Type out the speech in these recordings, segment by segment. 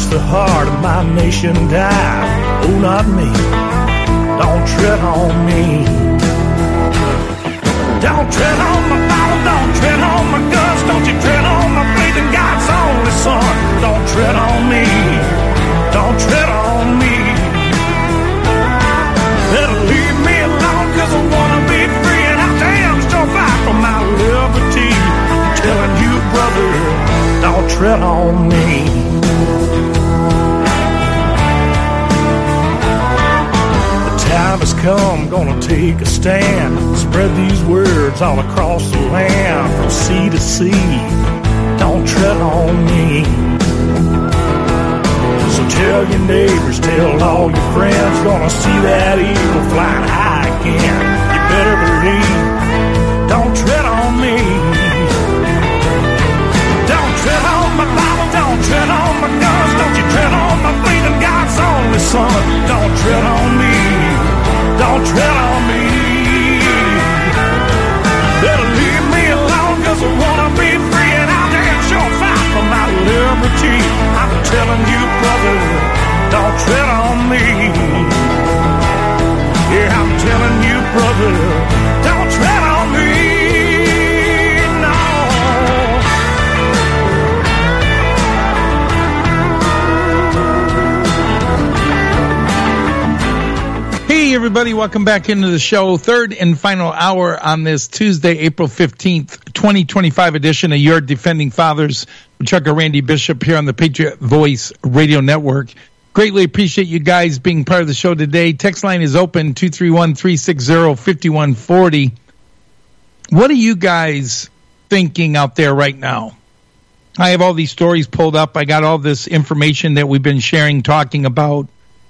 watch the heart of my nation die. Oh, not me. Don't tread on me. Don't tread on my Bible, don't tread on my guns. Don't you tread on my faith in God's only Son. Don't tread on me. Don't tread on me. Better leave me alone, cause I wanna be free, and I'll damn sure fight for my liberty. I'm telling you, brother, don't tread on me. Time has come, gonna take a stand. Spread these words all across the land, from sea to sea. Don't tread on me. So tell your neighbors, tell all your friends, gonna see that eagle flying high again. You better believe, don't tread on me. Don't tread on my Bible, don't tread on my guns. Don't you tread on my faith in God's only Son. Don't tread on me. Don't tread on me. Better leave me alone, cause I wanna be free, and I'll damn sure fight for my liberty. I'm telling you, brother, don't tread on me. Yeah, I'm telling you, brother, don't tread on me. Hey, everybody, welcome back into the show. Third and final hour on this Tuesday, April 15th, 2025 edition of Your Defending Fathers with Chuck and Randy Bishop here on the Patriot Voice Radio Network. Greatly appreciate you guys being part of the show today. Text line is open, 231-360-5140. What are you guys thinking out there right now? I have all these stories pulled up. I got all this information that we've been sharing, talking about.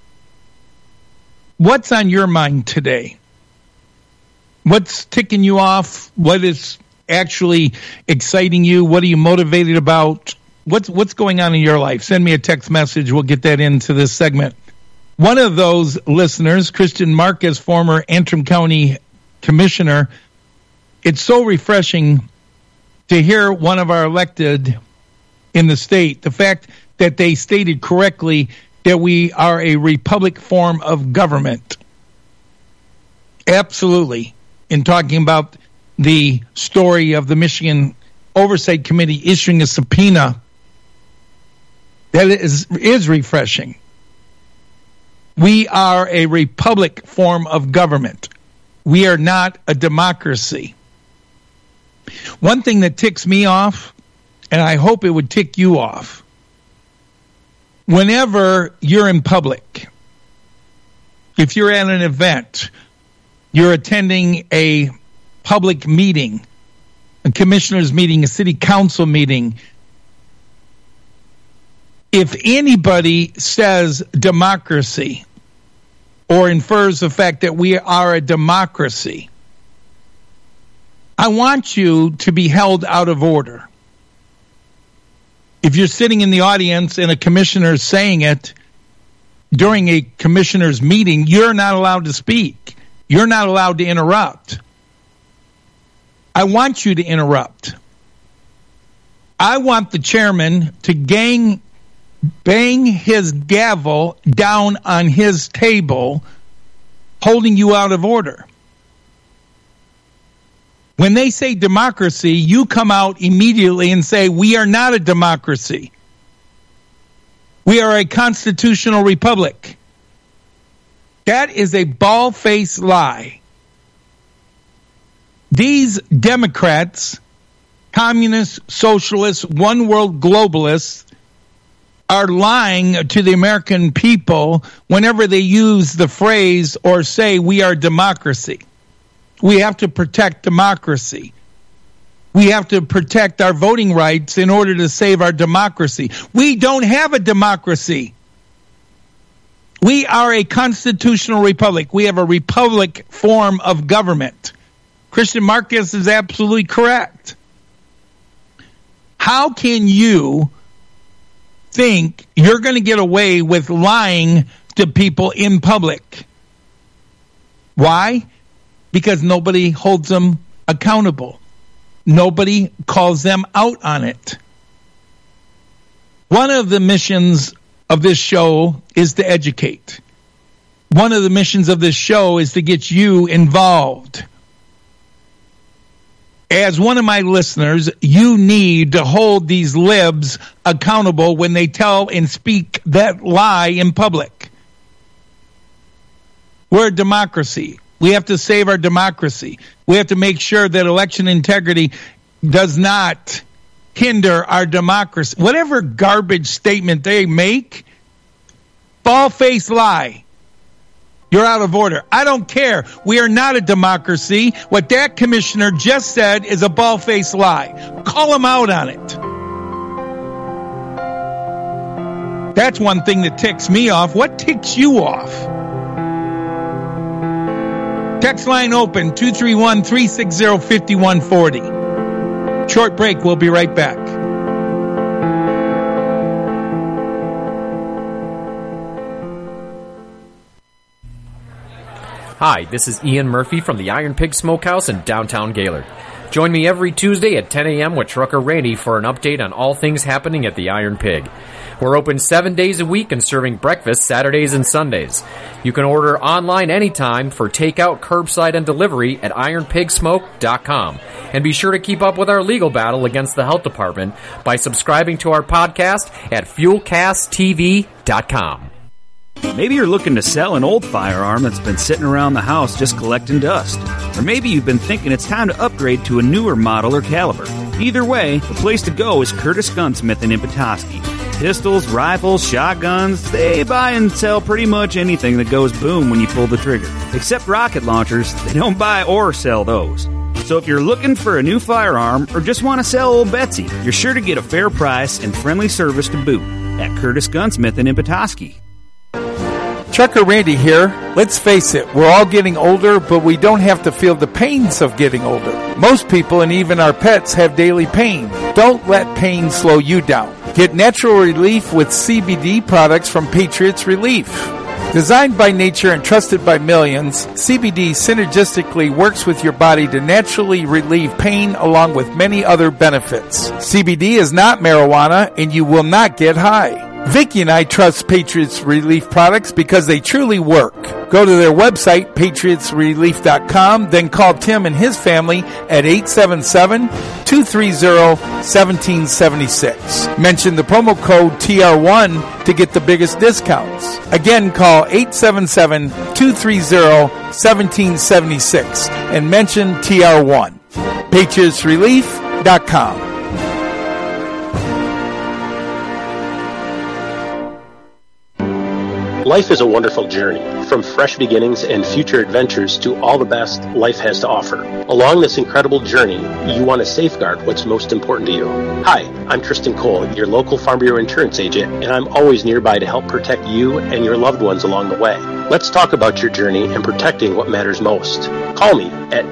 What's on your mind today? What's ticking you off? What is actually exciting you? What are you motivated about? What's going on in your life? Send me a text message. We'll get that into this segment. One of those listeners, Christian Marcus, former Antrim County Commissioner, it's so refreshing to hear one of our elected in the state, the fact that they stated correctly that we are a republic form of government. Absolutely. In talking about the story of the Michigan Oversight Committee issuing a subpoena, that is refreshing. We are a republic form of government. We are not a democracy. One thing that ticks me off, and I hope it would tick you off, whenever you're in public, if you're at an event, you're attending a public meeting, a commissioner's meeting, a city council meeting, if anybody says democracy or infers the fact that we are a democracy, I want you to be held out of order. If you're sitting in the audience and a commissioner is saying it during a commissioner's meeting, you're not allowed to speak. You're not allowed to interrupt. I want you to interrupt. I want the chairman to bang his gavel down on his table, holding you out of order. When they say democracy, you come out immediately and say, we are not a democracy. We are a constitutional republic. That is a bald-faced lie. These Democrats, communists, socialists, one-world globalists, are lying to the American people whenever they use the phrase or say we are democracy. We have to protect democracy. We have to protect our voting rights in order to save our democracy. We don't have a democracy. We are a constitutional republic. We have a republic form of government. Christian Marcus is absolutely correct. How can you think you're going to get away with lying to people in public? Why? Because nobody holds them accountable. Nobody calls them out on it. One of the missions of this show is to educate. One of the missions of this show is to get you involved. As one of my listeners, you need to hold these libs accountable when they tell and speak that lie in public. We're a democracy. We have to save our democracy. We have to make sure that election integrity does not hinder our democracy. Whatever garbage statement they make, bald-faced lie. You're out of order. I don't care. We are not a democracy. What that commissioner just said is a bald-faced lie. Call him out on it. That's one thing that ticks me off. What ticks you off? Text line open, 231-360-5140. Short break. We'll be right back. Hi, this is Ian Murphy from the Iron Pig Smokehouse in downtown Gaylord. Join me every Tuesday at 10 a.m. with Trucker Randy for an update on all things happening at the Iron Pig. We're open 7 days a week and serving breakfast Saturdays and Sundays. You can order online anytime for takeout, curbside, and delivery at ironpigsmoke.com. And be sure to keep up with our legal battle against the health department by subscribing to our podcast at fuelcasttv.com. Maybe you're looking to sell an old firearm that's been sitting around the house just collecting dust. Or maybe you've been thinking it's time to upgrade to a newer model or caliber. Either way, the place to go is Curtis Gunsmithing in Petoskey. Pistols, rifles, shotguns, they buy and sell pretty much anything that goes boom when you pull the trigger. Except rocket launchers, they don't buy or sell those. So if you're looking for a new firearm or just want to sell old Betsy, you're sure to get a fair price and friendly service to boot at Curtis Gunsmithing in Petoskey. Trucker Randy here. Let's face it, we're all getting older, but we don't have to feel the pains of getting older. Most people and even our pets have daily pain. Don't let pain slow you down. Get natural relief with CBD products from Patriots Relief. Designed by nature and trusted by millions, CBD synergistically works with your body to naturally relieve pain along with many other benefits. CBD is not marijuana and you will not get high. Vicky and I trust Patriots Relief products because they truly work. Go to their website, patriotsrelief.com, then call Tim and his family at 877-230-1776. Mention the promo code TR1 to get the biggest discounts. Again, call 877-230-1776 and mention TR1. patriotsrelief.com. Life is a wonderful journey, from fresh beginnings and future adventures to all the best life has to offer. Along this incredible journey, you want to safeguard what's most important to you. Hi, I'm Tristan Cole, your local Farm Bureau insurance agent, and I'm always nearby to help protect you and your loved ones along the way. Let's talk about your journey and protecting what matters most. Call me at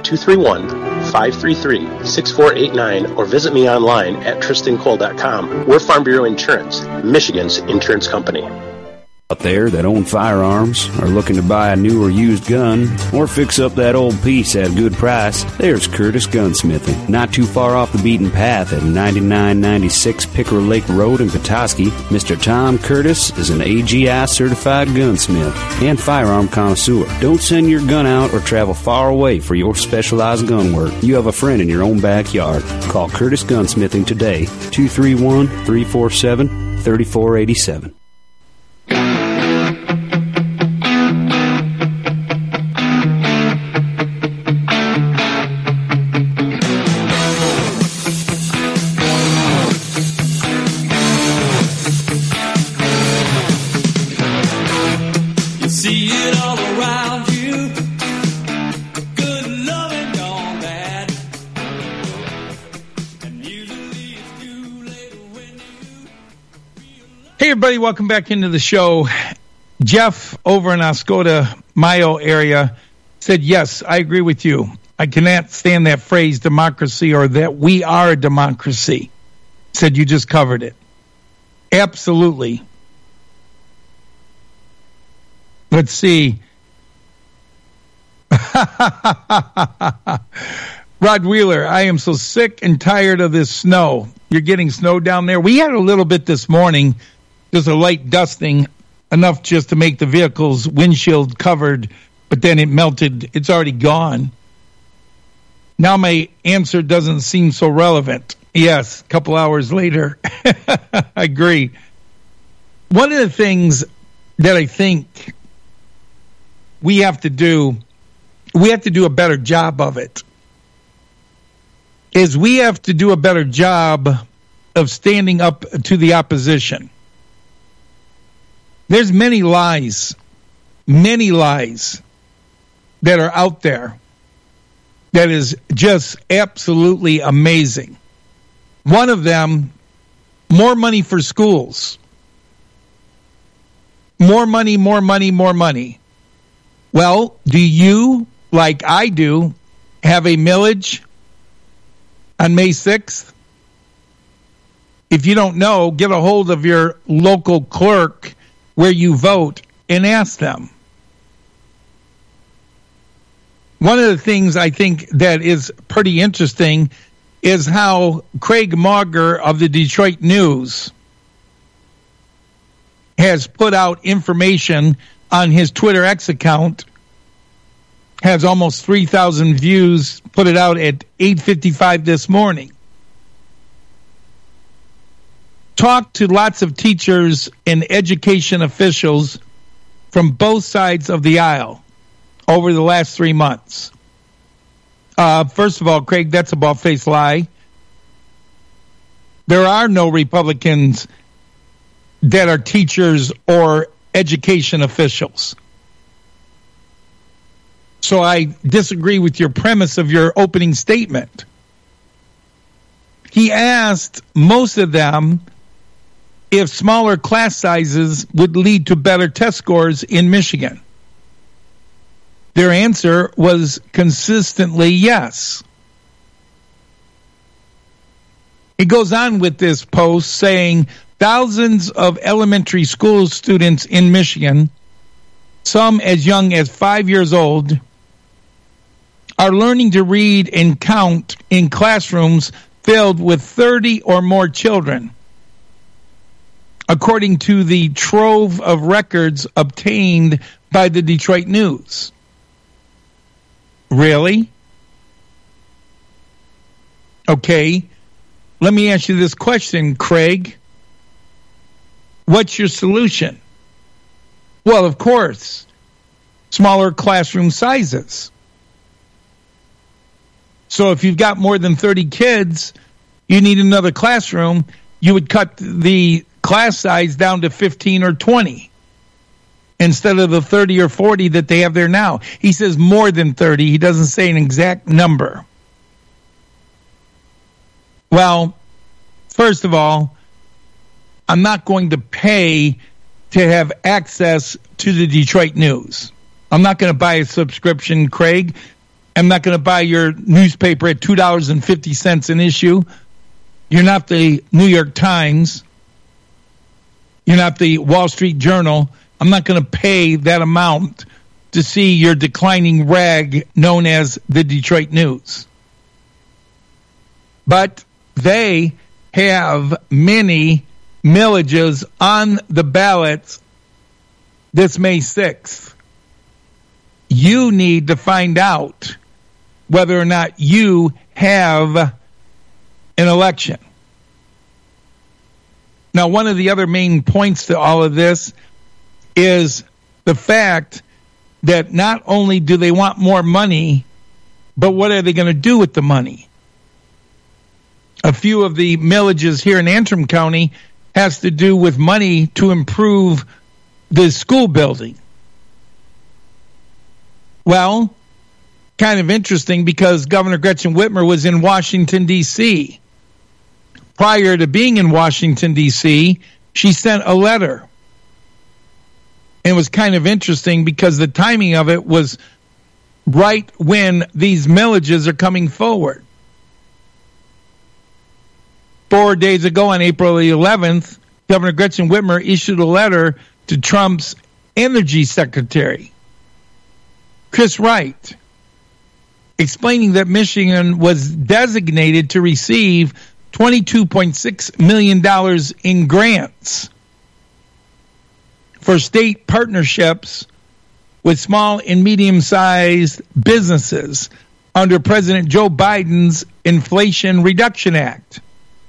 231-533-6489 or visit me online at tristancole.com. We're Farm Bureau Insurance, Michigan's insurance company. Out there that own firearms, are looking to buy a new or used gun, or fix up that old piece at a good price, there's Curtis Gunsmithing. Not too far off the beaten path at 9996 Pickerel Lake Road in Petoskey, Mr. Tom Curtis is an AGI certified gunsmith and firearm connoisseur. Don't send your gun out or travel far away for your specialized gun work. You have a friend in your own backyard. Call Curtis Gunsmithing today, 231-347-3487. Hey, everybody, welcome back into the show. Jeff over in Oscoda, Mayo area, said, yes, I agree with you. I cannot stand that phrase, democracy, or that we are a democracy. Said you just covered it. Absolutely. Let's see. Rod Wheeler, I am so sick and tired of this snow. You're getting snow down there. We had a little bit this morning. Just a light dusting, enough just to make the vehicle's windshield covered, but then it melted. It's already gone. Now my answer doesn't seem so relevant. Yes, a couple hours later. I agree. One of the things that I think we have to do a better job of it, is we have to do a better job of standing up to the opposition. There's many lies that are out there that is just absolutely amazing. One of them, more money for schools. More money, more money, more money. Well, do you, like I do, have a millage on May 6th? If you don't know, get a hold of your local clerk where you vote and ask them. One of the things I think that is pretty interesting is how Craig Mauger of the Detroit News has put out information on his Twitter X account, has almost 3,000 views, put it out at 8:55 this morning. Talked to lots of teachers and education officials from both sides of the aisle over the last 3 months. First of all, Craig, that's a bald-faced lie. There are no Republicans that are teachers or education officials. So I disagree with your premise of your opening statement. He asked most of them if smaller class sizes would lead to better test scores in Michigan. Their answer was consistently yes. He goes on with this post saying thousands of elementary school students in Michigan, some as young as 5 years old, are learning to read and count in classrooms filled with 30 or more children, according to the trove of records obtained by the Detroit News. Really? Okay, let me ask you this question, Craig. What's your solution? Well, of course, smaller classroom sizes. So if you've got more than 30 kids, you need another classroom, you would cut the class size down to 15 or 20 instead of the 30 or 40 that they have there now. He says more than 30. He doesn't say an exact number. Well, first of all, I'm not going to pay to have access to the Detroit News. I'm not going to buy a subscription, Craig. I'm not going to buy your newspaper at $2.50 an issue. You're not the New York Times. You're not the Wall Street Journal. I'm not going to pay that amount to see your declining rag known as the Detroit News. But they have many millages on the ballots this May 6th. You need to find out whether or not you have an election. Now, one of the other main points to all of this is the fact that not only do they want more money, but what are they going to do with the money? A few of the millages here in Antrim County has to do with money to improve the school building. Well, kind of interesting because Governor Gretchen Whitmer was in Washington, D.C. Prior to being in Washington, D.C., she sent a letter. And it was kind of interesting because the timing of it was right when these millages are coming forward. 4 days ago on April the 11th, Governor Gretchen Whitmer issued a letter to Trump's Energy Secretary, Chris Wright, explaining that Michigan was designated to receive $22.6 million in grants for state partnerships with small and medium-sized businesses under President Joe Biden's Inflation Reduction Act.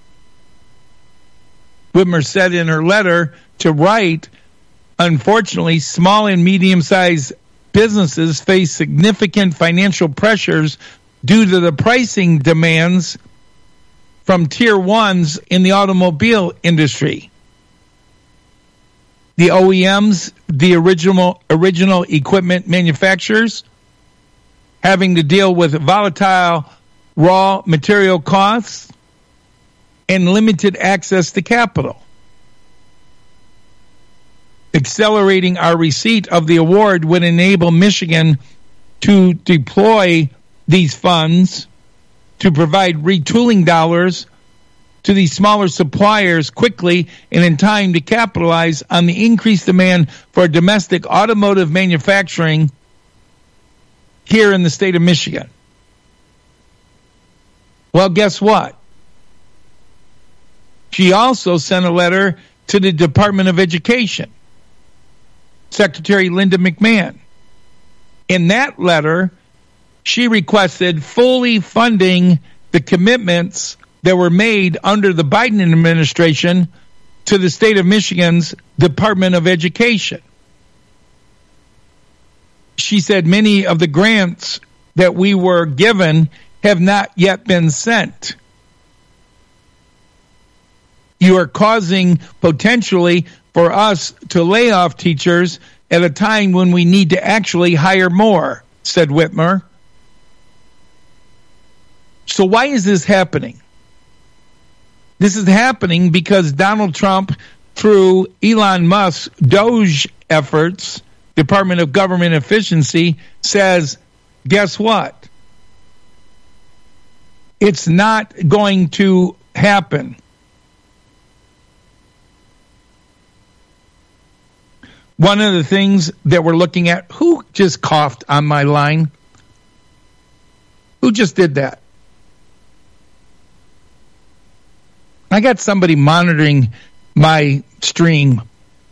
Whitmer said in her letter to Wright, unfortunately, small and medium-sized businesses face significant financial pressures due to the pricing demands from tier ones in the automobile industry. The OEMs, the original equipment manufacturers, having to deal with volatile raw material costs and limited access to capital. Accelerating our receipt of the award would enable Michigan to deploy these funds to provide retooling dollars to these smaller suppliers quickly and in time to capitalize on the increased demand for domestic automotive manufacturing here in the state of Michigan. Well, guess what? She also sent a letter to the Department of Education, Secretary Linda McMahon. In that letter, she requested fully funding the commitments that were made under the Biden administration to the state of Michigan's Department of Education. She said many of the grants that we were given have not yet been sent. You are causing potentially for us to lay off teachers at a time when we need to actually hire more, said Whitmer. So why is this happening? This is happening because Donald Trump, through Elon Musk's DOGE efforts, Department of Government Efficiency, says, guess what? It's not going to happen. One of the things that we're looking at, who just coughed on my line? Who just did that? I got somebody monitoring my stream.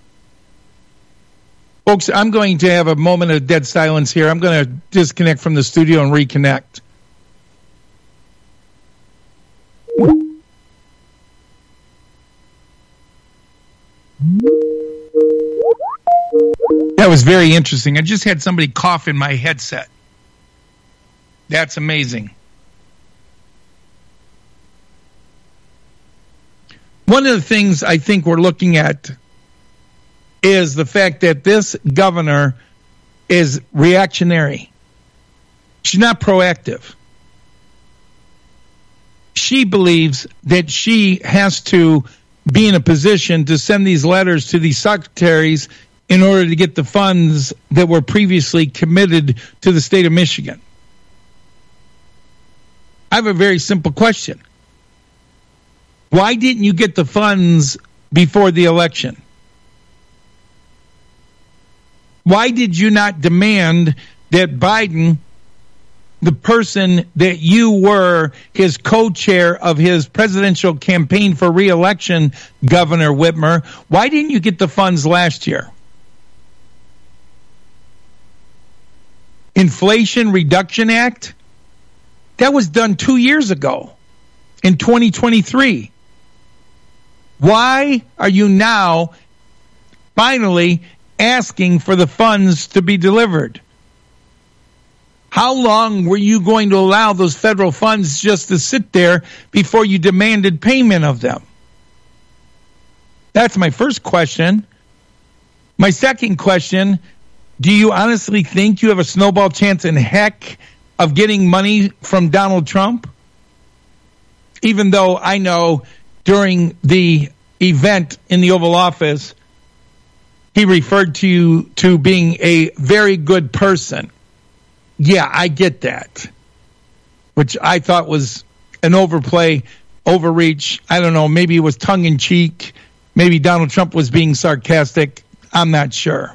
Folks, I'm going to have a moment of dead silence here. I'm going to disconnect from the studio and reconnect. That was very interesting. I just had somebody cough in my headset. That's amazing. One of the things I think we're looking at is the fact that this governor is reactionary. She's not proactive. She believes that she has to be in a position to send these letters to these secretaries in order to get the funds that were previously committed to the state of Michigan. I have a very simple question. Why didn't you get the funds before the election? Why did you not demand that Biden, the person that you were his co-chair of his presidential campaign for re-election, Governor Whitmer, why didn't you get the funds last year? Inflation Reduction Act? That was done 2 years ago in 2023. Why are you now finally asking for the funds to be delivered? How long were you going to allow those federal funds just to sit there before you demanded payment of them? That's my first question. My second question, do you honestly think you have a snowball chance in heck of getting money from Donald Trump? Even though I know during the event in the Oval Office, he referred to you to being a very good person. Yeah, I get that. Which I thought was an overplay, overreach. I don't know, maybe it was tongue-in-cheek. Maybe Donald Trump was being sarcastic. I'm not sure.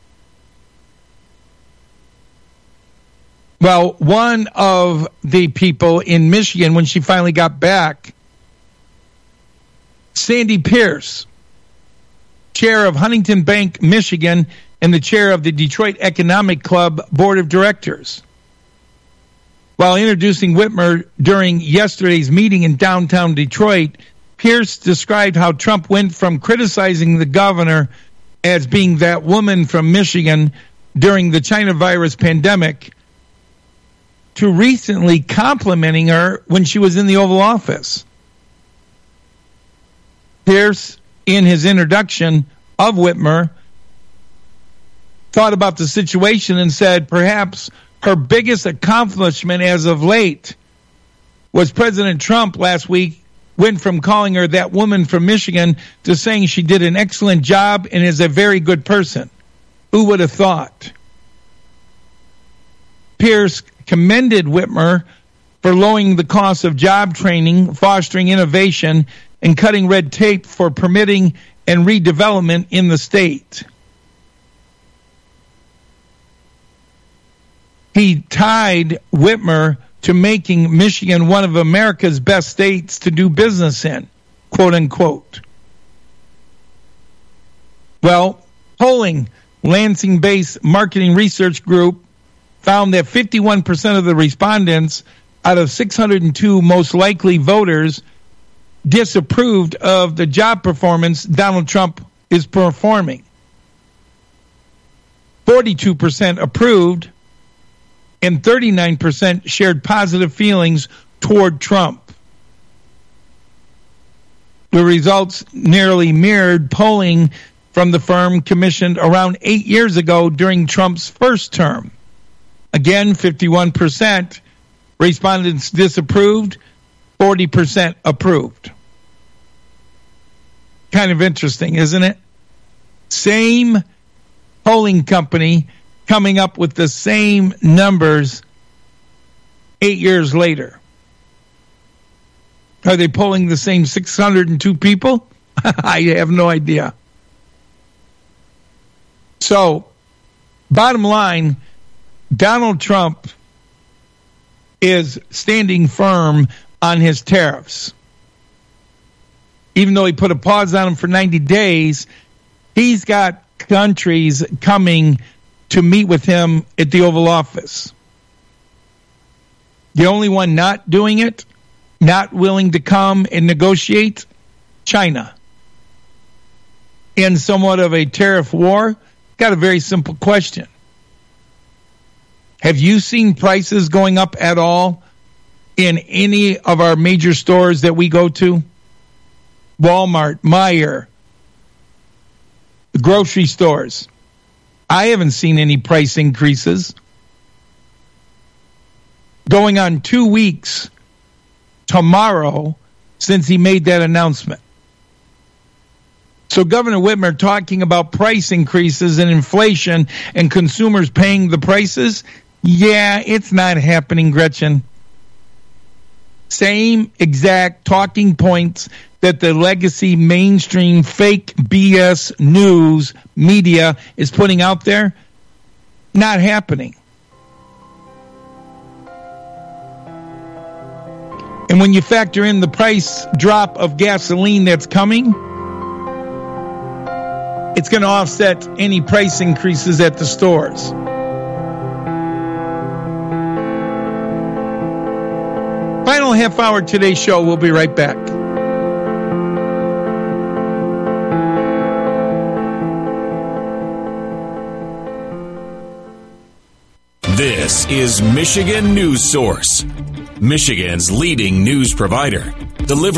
Well, one of the people in Michigan, when she finally got back, Sandy Pierce, chair of Huntington Bank, Michigan, and the chair of the Detroit Economic Club Board of Directors. While introducing Whitmer during yesterday's meeting in downtown Detroit, Pierce described how Trump went from criticizing the governor as being that woman from Michigan during the China virus pandemic to recently complimenting her when she was in the Oval Office. Pierce, in his introduction of Whitmer, thought about the situation and said perhaps her biggest accomplishment as of late was President Trump last week went from calling her that woman from Michigan to saying she did an excellent job and is a very good person. Who would have thought? Pierce commended Whitmer for lowering the cost of job training, fostering innovation, and cutting red tape for permitting and redevelopment in the state. He tied Whitmer to making Michigan one of America's best states to do business in, quote unquote. Well, polling, Lansing-based marketing research group found that 51% of the respondents out of 602 most likely voters disapproved of the job performance Donald Trump is performing. 42% approved, and 39% shared positive feelings toward Trump. The results nearly mirrored polling from the firm commissioned around 8 years ago during Trump's first term. Again, 51% respondents disapproved, 40% approved. Kind of interesting, isn't it? Same polling company coming up with the same numbers 8 years later. Are they polling the same 602 people? I have no idea. So, bottom line, Donald Trump is standing firm on his tariffs. Even though he put a pause on them for 90 days, he's got countries coming to meet with him at the Oval Office. The only one not doing it, not willing to come and negotiate, China. In somewhat of a tariff war, got a very simple question. Have you seen prices going up at all in any of our major stores that we go to? Walmart, Meijer, the grocery stores. I haven't seen any price increases. Going on 2 weeks tomorrow since he made that announcement. So Governor Whitmer talking about price increases and inflation and consumers paying the prices. Yeah, it's not happening, Gretchen. Same exact talking points that the legacy mainstream fake BS news media is putting out there, not happening. And when you factor in the price drop of gasoline that's coming, it's going to offset any price increases at the stores. Final half hour today's show. We'll be right back. This is Michigan News Source, Michigan's leading news provider. Delivered